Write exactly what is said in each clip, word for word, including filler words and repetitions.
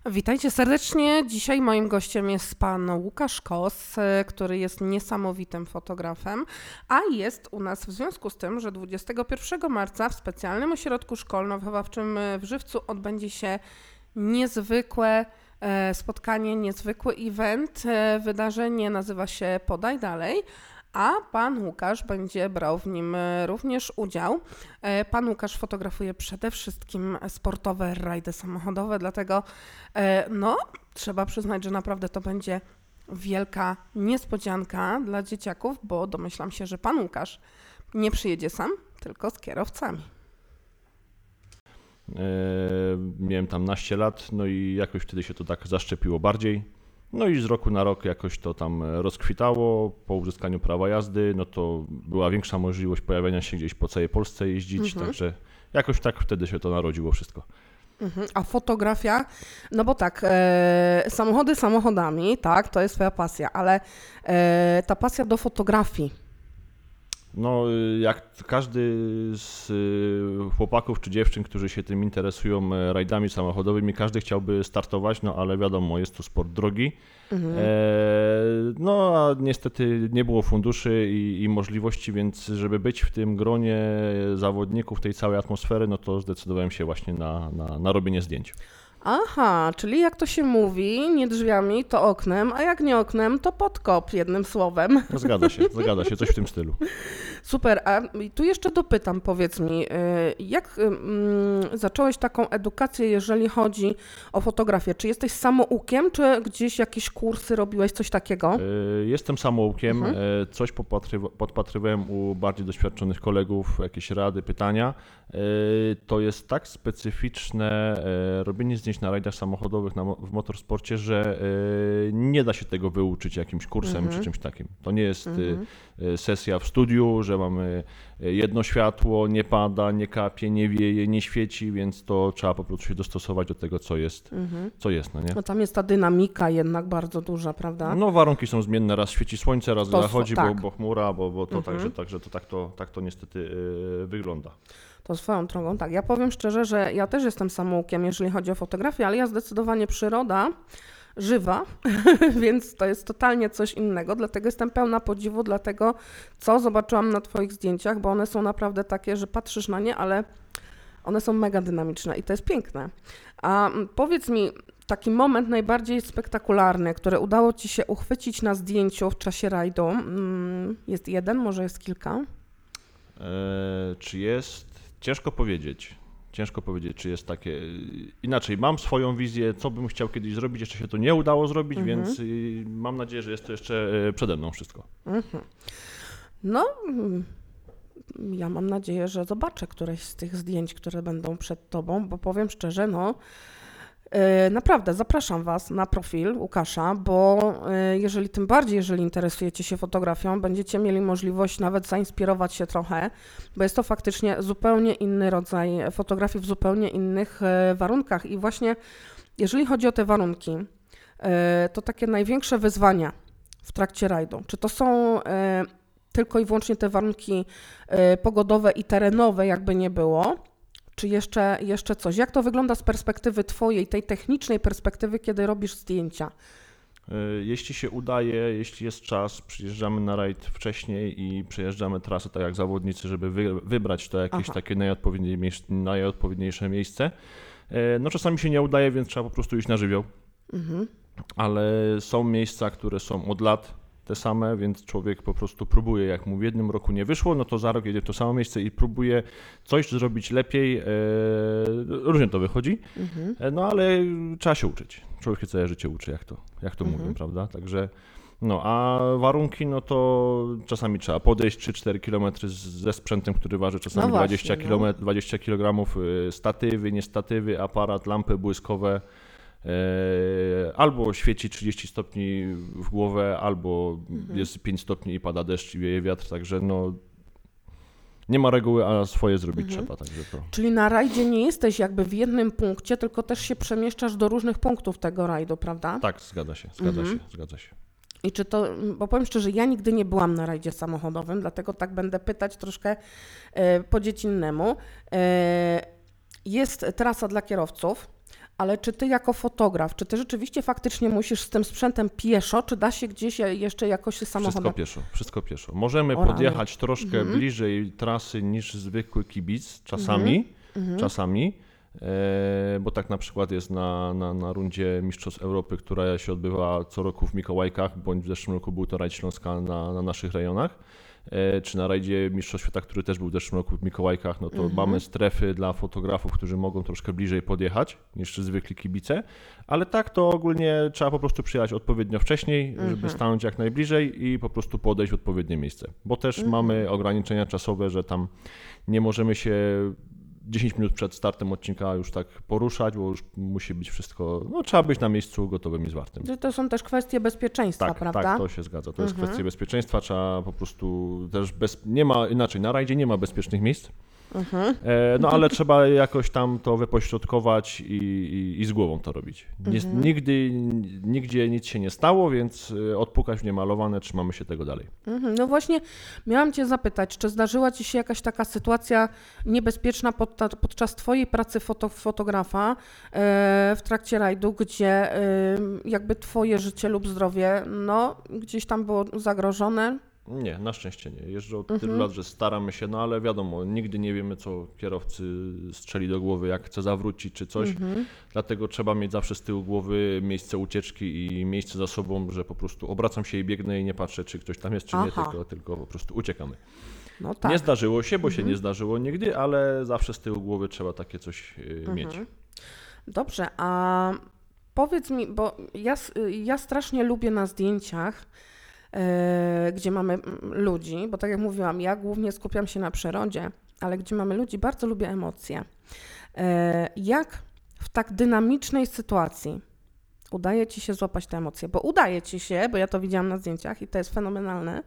Witajcie serdecznie. Dzisiaj moim gościem jest pan Łukasz Kos, który jest niesamowitym fotografem, a jest u nas w związku z tym, że dwudziestego pierwszego marca w specjalnym ośrodku szkolno-wychowawczym w Żywcu odbędzie się niezwykłe spotkanie, niezwykły event. Wydarzenie nazywa się Podaj Dalej, a pan Łukasz będzie brał w nim również udział. Pan Łukasz fotografuje przede wszystkim sportowe rajdy samochodowe, dlatego no, trzeba przyznać, że naprawdę to będzie wielka niespodzianka dla dzieciaków, bo domyślam się, że pan Łukasz nie przyjedzie sam, tylko z kierowcami. E, miałem tam naście lat, no i jakoś wtedy się to tak zaszczepiło bardziej. No i z roku na rok jakoś to tam rozkwitało. Po uzyskaniu prawa jazdy, no to była większa możliwość pojawiania się gdzieś po całej Polsce jeździć, mhm. Także jakoś tak wtedy się to narodziło wszystko. Mhm. A fotografia, no bo tak, e, samochody samochodami, tak, to jest twoja pasja, ale e, ta pasja do fotografii. No, jak każdy z chłopaków czy dziewczyn, którzy się tym interesują rajdami samochodowymi, każdy chciałby startować, no ale wiadomo, jest to sport drogi. Mhm. E, no, a niestety nie było funduszy i, i możliwości, więc żeby być w tym gronie zawodników, tej całej atmosfery, no to zdecydowałem się właśnie na, na, na robienie zdjęć. Aha, czyli jak to się mówi, nie drzwiami, to oknem, a jak nie oknem, to podkop, jednym słowem. No, zgadza się, zgadza się, coś w tym stylu. Super, a tu jeszcze dopytam, powiedz mi, jak zacząłeś taką edukację, jeżeli chodzi o fotografię? Czy jesteś samoukiem, czy gdzieś jakieś kursy robiłeś, coś takiego? Jestem samoukiem, mhm. coś podpatrywałem u bardziej doświadczonych kolegów, jakieś rady, pytania. To jest tak specyficzne robienie zdjęć na rajdach samochodowych na, w motorsporcie, że nie da się tego wyuczyć jakimś kursem mhm. czy czymś takim. To nie jest mhm. sesja w studiu, że mamy jedno światło, nie pada, nie kapie, nie wieje, nie świeci, więc to trzeba po prostu się dostosować do tego, co jest, mhm. co jest, no nie? No tam jest ta dynamika jednak bardzo duża, prawda? No warunki są zmienne, raz świeci słońce, raz to zachodzi, tak. bo, bo chmura, bo, bo to mhm. także, także to tak to, tak to niestety yy, wygląda. To swoją drogą, tak. Ja powiem szczerze, że ja też jestem samoukiem, jeżeli chodzi o fotografię, ale ja zdecydowanie przyroda żywa, więc to jest totalnie coś innego, dlatego jestem pełna podziwu dla tego, co zobaczyłam na twoich zdjęciach, bo one są naprawdę takie, że patrzysz na nie, ale one są mega dynamiczne i to jest piękne. A powiedz mi, taki moment najbardziej spektakularny, który udało ci się uchwycić na zdjęciu w czasie rajdu, jest jeden, może jest kilka? Eee, czy jest? Ciężko powiedzieć. Ciężko powiedzieć, czy jest takie... Inaczej, mam swoją wizję, co bym chciał kiedyś zrobić, jeszcze się to nie udało zrobić, mhm. więc mam nadzieję, że jest to jeszcze przede mną wszystko. Mhm. No, ja mam nadzieję, że zobaczę któreś z tych zdjęć, które będą przed tobą, bo powiem szczerze, no naprawdę zapraszam was na profil Łukasza, bo jeżeli tym bardziej, jeżeli interesujecie się fotografią, będziecie mieli możliwość nawet zainspirować się trochę, bo jest to faktycznie zupełnie inny rodzaj fotografii w zupełnie innych warunkach i właśnie jeżeli chodzi o te warunki, to takie największe wyzwania w trakcie rajdu, czy to są tylko i wyłącznie te warunki pogodowe i terenowe, jakby nie było, czy jeszcze, jeszcze coś? Jak to wygląda z perspektywy twojej, tej technicznej perspektywy, kiedy robisz zdjęcia? Jeśli się udaje, jeśli jest czas, przyjeżdżamy na rajd wcześniej i przejeżdżamy trasę tak jak zawodnicy, żeby wy, wybrać to jakieś Aha. takie najodpowiedniejsze miejsce. No czasami się nie udaje, więc trzeba po prostu iść na żywioł. Mhm. Ale są miejsca, które są od lat te same, więc człowiek po prostu próbuje, jak mu w jednym roku nie wyszło, no to za rok jedzie w to samo miejsce i próbuje coś zrobić lepiej, e, różnie to wychodzi, mhm. no ale trzeba się uczyć, człowiek się całe życie uczy, jak to, jak to mhm. mówią, prawda, także no a warunki, no to czasami trzeba podejść trzy cztery kilometry ze sprzętem, który waży czasami no dwadzieścia kilogramów, dwadzieścia kilogramów, statywy, nie statywy, aparat, lampy błyskowe, albo świeci trzydzieści stopni w głowę, albo mhm. jest pięć stopni i pada deszcz i wieje wiatr, także no nie ma reguły, a swoje zrobić mhm. trzeba. Także to. Czyli na rajdzie nie jesteś jakby w jednym punkcie, tylko też się przemieszczasz do różnych punktów tego rajdu, prawda? Tak, zgadza się, zgadza mhm. się, zgadza się. I czy to, bo powiem szczerze, ja nigdy nie byłam na rajdzie samochodowym, dlatego tak będę pytać troszkę e, po dziecinnemu. E, jest trasa dla kierowców, Ale czy ty jako fotograf, czy ty rzeczywiście faktycznie musisz z tym sprzętem pieszo, czy da się gdzieś jeszcze jakoś samochodem? Wszystko pieszo, wszystko pieszo. Możemy O rany. podjechać troszkę Mhm. bliżej trasy niż zwykły kibic, czasami, Mhm. czasami, e, bo tak na przykład jest na, na, na rundzie Mistrzostw Europy, która się odbywa co roku w Mikołajkach, bądź w zeszłym roku był to rajd Śląska na, na naszych rejonach, e, czy na rajdzie Mistrzostw Świata, który też był w zeszłym roku w Mikołajkach, no to Mhm. mamy strefy dla fotografów, którzy mogą troszkę bliżej podjechać niż zwykli kibice, ale tak to ogólnie trzeba po prostu przyjechać odpowiednio wcześniej, żeby Mhm. stanąć jak najbliżej i po prostu podejść w odpowiednie miejsce, bo też Mhm. mamy ograniczenia czasowe, że tam nie możemy się dziesięć minut przed startem odcinka już tak poruszać, bo już musi być wszystko, no trzeba być na miejscu gotowym i zwartym. To- To są też kwestie bezpieczeństwa, Tak, prawda? tak, to się zgadza. To jest Mhm. kwestia bezpieczeństwa, trzeba po prostu też bez, nie ma inaczej, na rajdzie nie ma bezpiecznych miejsc, Mhm. e, no ale trzeba jakoś tam to wypośrodkować i, i, i z głową to robić. Nie, Mhm. Nigdy, nigdzie nic się nie stało, więc e, odpukać w niemalowane, trzymamy się tego dalej. Mhm. No właśnie, miałam cię zapytać, czy zdarzyła ci się jakaś taka sytuacja niebezpieczna podta- podczas twojej pracy foto- fotografa e, w trakcie rajdu, gdzie e, jakby twoje życie lub zdrowie, no, gdzieś tam było zagrożone? Nie, na szczęście nie. Jeżdżę od Mhm. tylu lat, że staramy się, no ale wiadomo, nigdy nie wiemy, co kierowcy strzeli do głowy, jak chce zawrócić czy coś. Mhm. Dlatego trzeba mieć zawsze z tyłu głowy miejsce ucieczki i miejsce za sobą, że po prostu obracam się i biegnę i nie patrzę, czy ktoś tam jest, czy nie, Aha. tylko, tylko po prostu uciekamy. No tak. Nie zdarzyło się, bo się Mhm. nie zdarzyło nigdy, ale zawsze z tyłu głowy trzeba takie coś yy, mieć. Mhm. Dobrze, a powiedz mi, bo ja, s- ja strasznie lubię na zdjęciach, e, gdzie mamy mm, ludzi, bo tak jak mówiłam, ja głównie skupiam się na przyrodzie, ale gdzie mamy ludzi, bardzo lubię emocje. E, jak w tak dynamicznej sytuacji udaje ci się złapać te emocje? Bo udaje ci się, bo ja to widziałam na zdjęciach i to jest fenomenalne,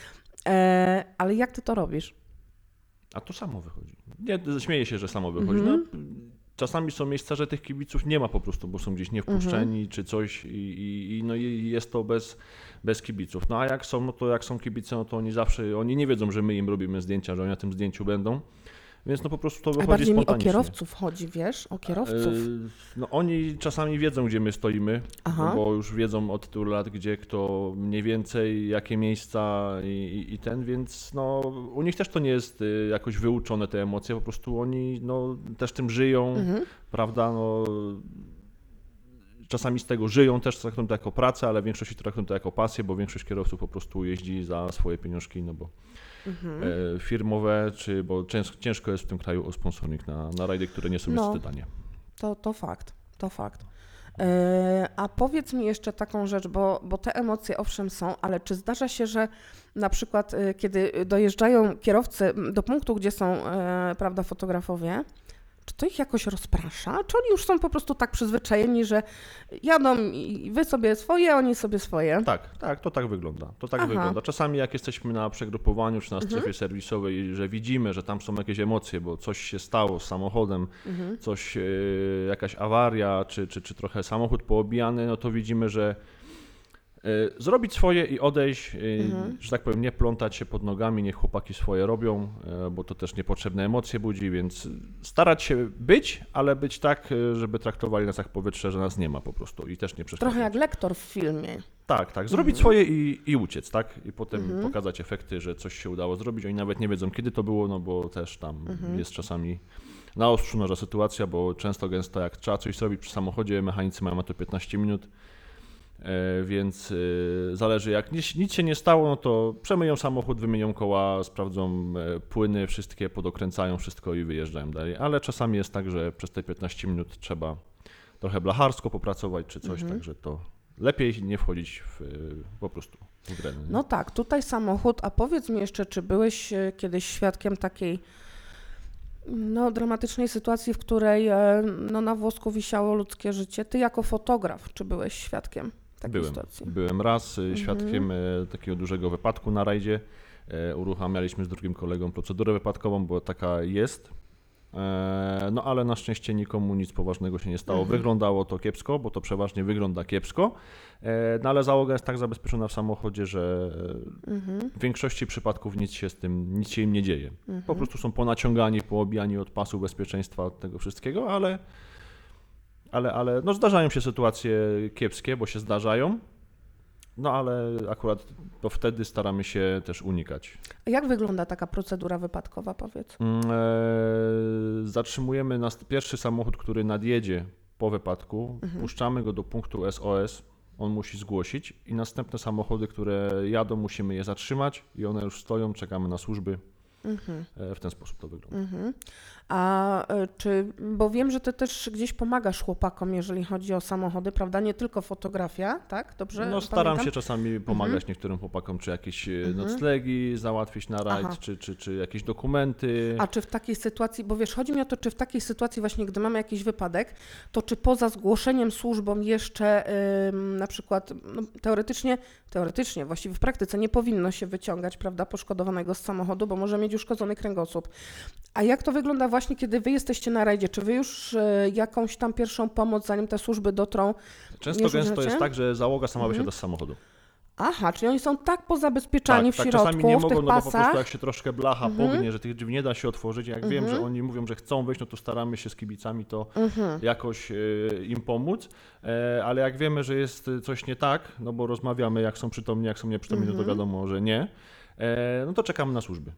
e, ale jak ty to robisz? A to samo wychodzi. Nie, śmieję się, że samo wychodzi. Mhm. No, czasami są miejsca, że tych kibiców nie ma po prostu, bo są gdzieś niewpuszczeni czy coś i, i, i, no i jest to bez, bez kibiców. No a jak są, no to jak są kibice, no to oni zawsze, oni nie wiedzą, że my im robimy zdjęcia, że oni na tym zdjęciu będą, więc no po prostu to A wychodzi bardziej mi o spontanicznie. kierowców chodzi, wiesz? O kierowców. Yy, No oni czasami wiedzą, gdzie my stoimy, Aha. no bo już wiedzą od tylu lat, gdzie kto mniej więcej, jakie miejsca i, i, i ten, więc no u nich też to nie jest y, jakoś wyuczone te emocje, po prostu oni no też tym żyją, Mhm. prawda, no czasami z tego żyją, też traktują to jako pracę, ale w większości traktują to jako pasję, bo większość kierowców po prostu jeździ za swoje pieniążki, no bo Mhm. e, firmowe, czy bo cięż, ciężko jest w tym kraju o sponsoring na, na rajdy, które nie są No. niestety tanie. To, to fakt, to fakt. E, A powiedz mi jeszcze taką rzecz, bo, bo te emocje owszem są, ale czy zdarza się, że na przykład e, kiedy dojeżdżają kierowcy m, do punktu, gdzie są e, prawda, fotografowie, czy to ich jakoś rozprasza? Czy oni już są po prostu tak przyzwyczajeni, że jadą i wy sobie swoje, oni sobie swoje? Tak, tak, to tak wygląda. To tak Aha. wygląda. Czasami jak jesteśmy na przegrupowaniu czy na strefie Mhm. serwisowej, że widzimy, że tam są jakieś emocje, bo coś się stało z samochodem, Mhm. coś, e, jakaś awaria, czy, czy, czy trochę samochód poobijany, no to widzimy, że e, zrobić swoje i odejść, e, Mhm. że tak powiem, nie plątać się pod nogami, niech chłopaki swoje robią, e, bo to też niepotrzebne emocje budzi, więc starać się być, ale być tak, e, żeby traktowali nas jak powietrze, że nas nie ma po prostu i też nie przeszkadzać. Trochę jak lektor w filmie. Tak, tak. Zrobić Mhm. swoje i, i uciec, tak? I potem Mhm. pokazać efekty, że coś się udało zrobić. Oni nawet nie wiedzą, kiedy to było, no bo też tam Mhm. jest czasami na ostrzu noża sytuacja, bo często gęsto jak trzeba coś zrobić przy samochodzie, mechanicy mają na to piętnaście minut, e, więc e, zależy jak nic, nic się nie stało, no to przemyją samochód, wymienią koła, sprawdzą e, płyny, wszystkie podokręcają wszystko i wyjeżdżają dalej. Ale czasami jest tak, że przez te piętnaście minut trzeba trochę blacharsko popracować czy coś, Mhm. także to lepiej nie wchodzić w, po prostu w grę. nie? No tak, tutaj samochód, a powiedz mi jeszcze, czy byłeś e, kiedyś świadkiem takiej no, dramatycznej sytuacji, w której e, no, na włosku wisiało ludzkie życie? Ty jako fotograf, czy byłeś świadkiem takiej Byłem, sytuacji? byłem raz y, Mhm. świadkiem e, takiego dużego wypadku na rajdzie. E, Uruchamialiśmy z drugim kolegą procedurę wypadkową, bo taka jest. E, No ale na szczęście nikomu nic poważnego się nie stało. Mhm. Wyglądało to kiepsko, bo to przeważnie wygląda kiepsko, e, no ale załoga jest tak zabezpieczona w samochodzie, że Mhm. w większości przypadków nic się z tym, nic się im nie dzieje. Mhm. Po prostu są ponaciągani, poobijani od pasu bezpieczeństwa, od tego wszystkiego, ale, ale, ale no zdarzają się sytuacje kiepskie, bo się zdarzają, no ale akurat to wtedy staramy się też unikać. A jak wygląda taka procedura wypadkowa, powiedz? Mm, e, zatrzymujemy nas, pierwszy samochód, który nadjedzie po wypadku, Mhm. puszczamy go do punktu S O S, on musi zgłosić i następne samochody, które jadą, musimy je zatrzymać i one już stoją, czekamy na służby. Mhm. E, w ten sposób to wygląda. Mhm. A e, czy, bo wiem, że ty też gdzieś pomagasz chłopakom, jeżeli chodzi o samochody, prawda? Nie tylko fotografia, tak? Dobrze No staram pamiętam? się czasami pomagać niektórym chłopakom, czy jakieś e, noclegi załatwić na rajd, Aha. czy, czy, czy jakieś dokumenty. A czy w takiej sytuacji, bo wiesz, chodzi mi o to, czy w takiej sytuacji właśnie, gdy mamy jakiś wypadek, to czy poza zgłoszeniem służbom jeszcze ym, na przykład, no, teoretycznie, teoretycznie, właściwie w praktyce nie powinno się wyciągać, prawda, poszkodowanego z samochodu, bo może mieć uszkodzony kręgosłup. A jak to wygląda właśnie, kiedy wy jesteście na rajdzie? Czy wy już y, jakąś tam pierwszą pomoc, zanim te służby dotrą? Często już gęsto użycie? jest tak, że załoga sama wysiada z samochodu. Aha, czyli oni są tak pozabezpieczani Tak, w tak, środku, czasami nie w mogą, tych no bo po prostu pasach. jak się troszkę blacha pognie, że tych drzwi nie da się otworzyć, jak wiem, że oni mówią, że chcą wejść, no to staramy się z kibicami to jakoś e, im pomóc, e, ale jak wiemy, że jest coś nie tak, no bo rozmawiamy, jak są przytomni, jak są nieprzytomni, no to wiadomo, że nie, e, no to czekamy na służby.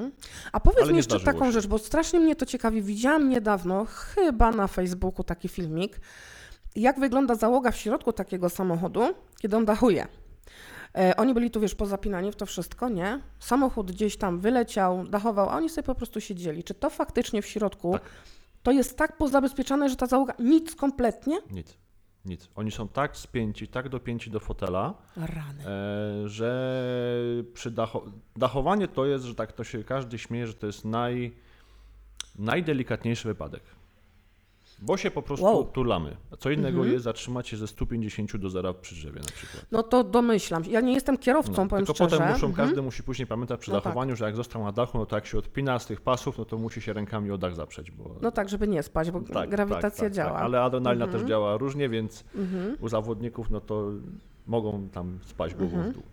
A powiedz Ale mi nie jeszcze zdarzyło taką się. rzecz, bo strasznie mnie to ciekawi. Widziałam niedawno, chyba na Facebooku, taki filmik, jak wygląda załoga w środku takiego samochodu, kiedy on dachuje. E, oni byli tu, wiesz, pozapinani w to wszystko, nie? Samochód gdzieś tam wyleciał, dachował, a oni sobie po prostu siedzieli. Czy to faktycznie w środku Tak. to jest tak pozabezpieczane, że ta załoga nic kompletnie? Nic, nic. Oni są tak spięci, tak dopięci do fotela, Rany. e, że przy dacho... dachowanie to jest, że tak to się każdy śmieje, że to jest naj... najdelikatniejszy wypadek. Bo się po prostu Wow. tulamy. A co innego jest zatrzymać się ze stu pięćdziesięciu do zera przy drzewie na przykład. No to domyślam się. Ja nie jestem kierowcą, No, powiem tylko szczerze. potem muszą, Mhm. każdy musi później pamiętać przy No dachowaniu, że jak został na dachu, no to jak się odpina z tych pasów, no to musi się rękami o dach zaprzeć. Bo... No tak, żeby nie spać, bo tak, grawitacja tak, tak, działa. Tak. Ale adrenalina Mhm. też działa różnie, więc u zawodników no to mogą tam spać głową Mhm. w dół.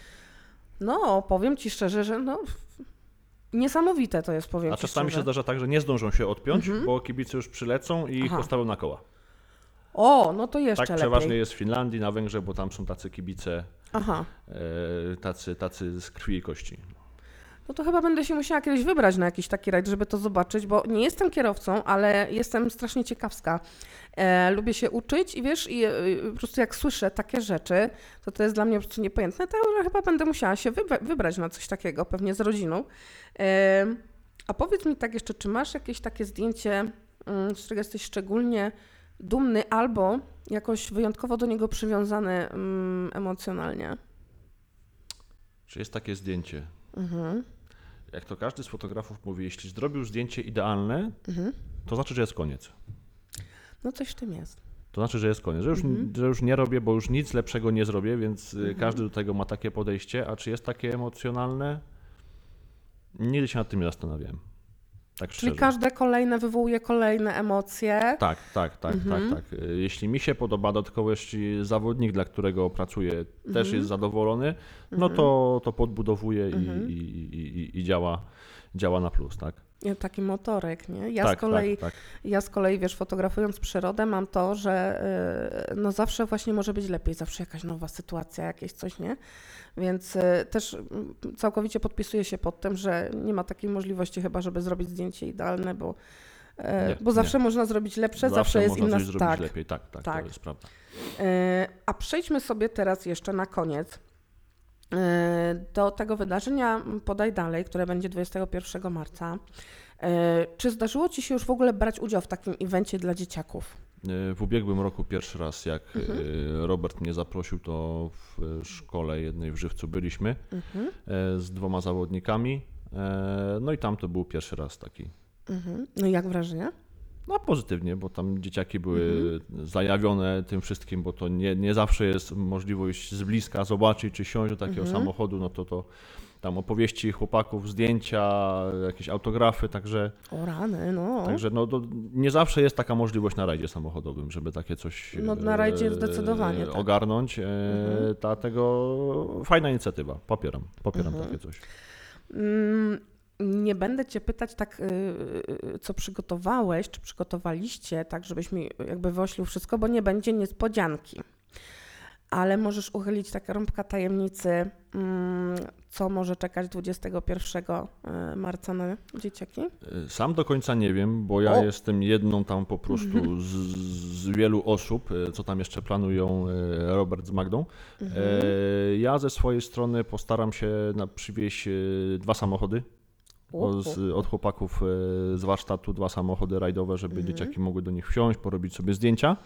No, powiem ci szczerze, że no... Niesamowite to jest, powiem A ci czasami szczerze. się zdarza tak, że nie zdążą się odpiąć, bo kibice już przylecą i ich Aha. postawią na koła. O, no to jeszcze Tak lepiej. przeważnie jest w Finlandii, na Węgrzech, bo tam są tacy kibice, Aha. e, tacy, tacy z krwi i kości. No to chyba będę się musiała kiedyś wybrać na jakiś taki rajd, żeby to zobaczyć, bo nie jestem kierowcą, ale jestem strasznie ciekawska. E, lubię się uczyć i wiesz, i e, po prostu jak słyszę takie rzeczy, to to jest dla mnie po prostu niepojętne, to ja chyba będę musiała się wybra- wybrać na coś takiego, pewnie z rodziną. E, a powiedz mi tak jeszcze, czy masz jakieś takie zdjęcie, mm, z którego jesteś szczególnie dumny albo jakoś wyjątkowo do niego przywiązany mm, emocjonalnie? Czy jest takie zdjęcie? Mhm. Jak to każdy z fotografów mówi, jeśli zrobił zdjęcie idealne, to znaczy, że jest koniec. No coś w tym jest. To znaczy, że jest koniec, że już, że już nie robię, bo już nic lepszego nie zrobię, więc y, każdy do tego ma takie podejście. A czy jest takie emocjonalne? Nigdy się nad tym nie zastanawiałem. Tak Czyli szczerze. każde kolejne wywołuje kolejne emocje. Tak, tak, tak, tak, tak. Y, Jeśli mi się podoba, dodatkowo jeśli zawodnik, dla którego pracuję, też jest zadowolony, no to, to podbudowuje i, i, i, i działa, działa na plus, tak? Taki motorek, nie? Ja tak, z kolei, tak, tak. ja z kolei, wiesz, fotografując przyrodę mam to, że yy, no zawsze właśnie może być lepiej, zawsze jakaś nowa sytuacja, jakieś coś, nie? Więc yy, też yy, całkowicie podpisuję się pod tym, że nie ma takiej możliwości chyba, żeby zrobić zdjęcie idealne, bo, yy, Nie, bo zawsze nie. można zrobić lepsze, zawsze, zawsze jest można inna... coś zrobić tak, lepiej, tak, tak, tak. to jest prawda. Yy, a przejdźmy sobie teraz jeszcze na koniec yy, do tego wydarzenia Podaj Dalej, które będzie dwudziestego pierwszego marca. Czy zdarzyło ci się już w ogóle brać udział w takim evencie dla dzieciaków? W ubiegłym roku pierwszy raz, jak Mhm. Robert mnie zaprosił, to w szkole jednej w Żywcu byliśmy Mhm. z dwoma zawodnikami. No i tam to był pierwszy raz taki. Mhm. No i jak wrażenie? No pozytywnie, bo tam dzieciaki były Mhm. zajawione tym wszystkim, bo to nie, nie zawsze jest możliwość z bliska zobaczyć czy siąść do takiego Mhm. samochodu, no to to tam opowieści chłopaków, zdjęcia, jakieś autografy, także, O rany, no. także no, to nie zawsze jest taka możliwość na rajdzie samochodowym, żeby takie coś No, na rajdzie e, zdecydowanie, tak. ogarnąć. E, Mhm. Dlatego fajna inicjatywa, popieram, popieram Mhm. takie coś. Mm, nie będę cię pytać tak, yy, co przygotowałeś, czy przygotowaliście, tak żebyś mi jakby wyoślił wszystko, bo nie będzie niespodzianki. Ale możesz uchylić taka rąbka tajemnicy, co może czekać dwudziestego pierwszego marca na dzieciaki? Sam do końca nie wiem, bo ja O. jestem jedną tam po prostu Mhm. z, z wielu osób, co tam jeszcze planują Robert z Magdą. Mhm. Ja ze swojej strony postaram się na przywieźć dwa samochody. O, z, od chłopaków z warsztatu, dwa samochody rajdowe, żeby Mhm. dzieciaki mogły do nich wsiąść, porobić sobie zdjęcia e,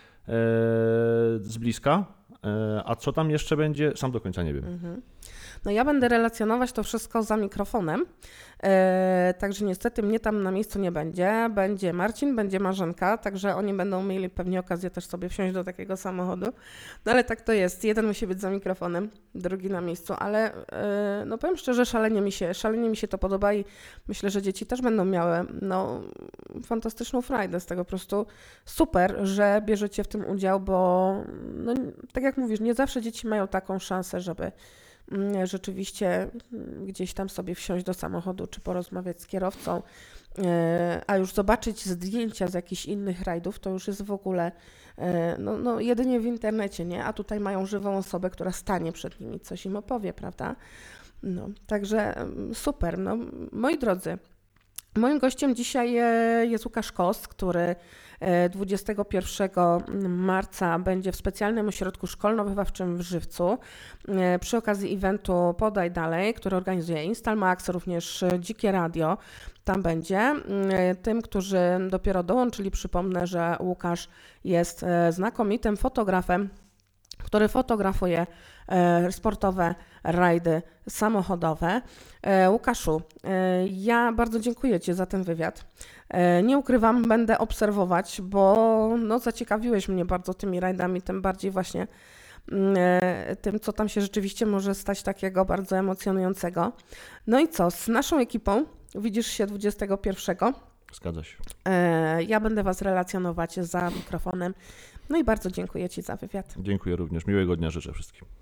z bliska. E, a co tam jeszcze będzie, sam do końca nie wiem. Mhm. No ja będę relacjonować to wszystko za mikrofonem, e, także niestety mnie tam na miejscu nie będzie. Będzie Marcin, będzie Marzenka, także oni będą mieli pewnie okazję też sobie wsiąść do takiego samochodu. No ale tak to jest, jeden musi być za mikrofonem, drugi na miejscu, ale e, no powiem szczerze, szalenie mi się, szalenie mi się to podoba i myślę, że dzieci też będą miały no, fantastyczną frajdę z tego, po prostu super, że bierzecie w tym udział, bo no, tak jak mówisz, nie zawsze dzieci mają taką szansę, żeby rzeczywiście gdzieś tam sobie wsiąść do samochodu, czy porozmawiać z kierowcą, a już zobaczyć zdjęcia z jakichś innych rajdów, to już jest w ogóle no, no jedynie w internecie, nie? A tutaj mają żywą osobę, która stanie przed nimi, coś im opowie, prawda? No, także super. No, moi drodzy, moim gościem dzisiaj jest Łukasz Kos, który dwudziestego pierwszego marca będzie w specjalnym ośrodku szkolno-wychowawczym w Żywcu przy okazji eventu Podaj Dalej, który organizuje Instalmax, również Dzikie Radio. Tam będzie. Tym, którzy dopiero dołączyli, przypomnę, że Łukasz jest znakomitym fotografem, który fotografuje sportowe rajdy samochodowe. Łukaszu, ja bardzo dziękuję Ci za ten wywiad. Nie ukrywam, będę obserwować, bo no, zaciekawiłeś mnie bardzo tymi rajdami, tym bardziej właśnie tym, co tam się rzeczywiście może stać takiego bardzo emocjonującego. No i co, z naszą ekipą widzisz się dwudziestego pierwszego. Zgadza się. Ja będę Was relacjonować za mikrofonem. No i bardzo dziękuję Ci za wywiad. Dziękuję również. Miłego dnia życzę wszystkim.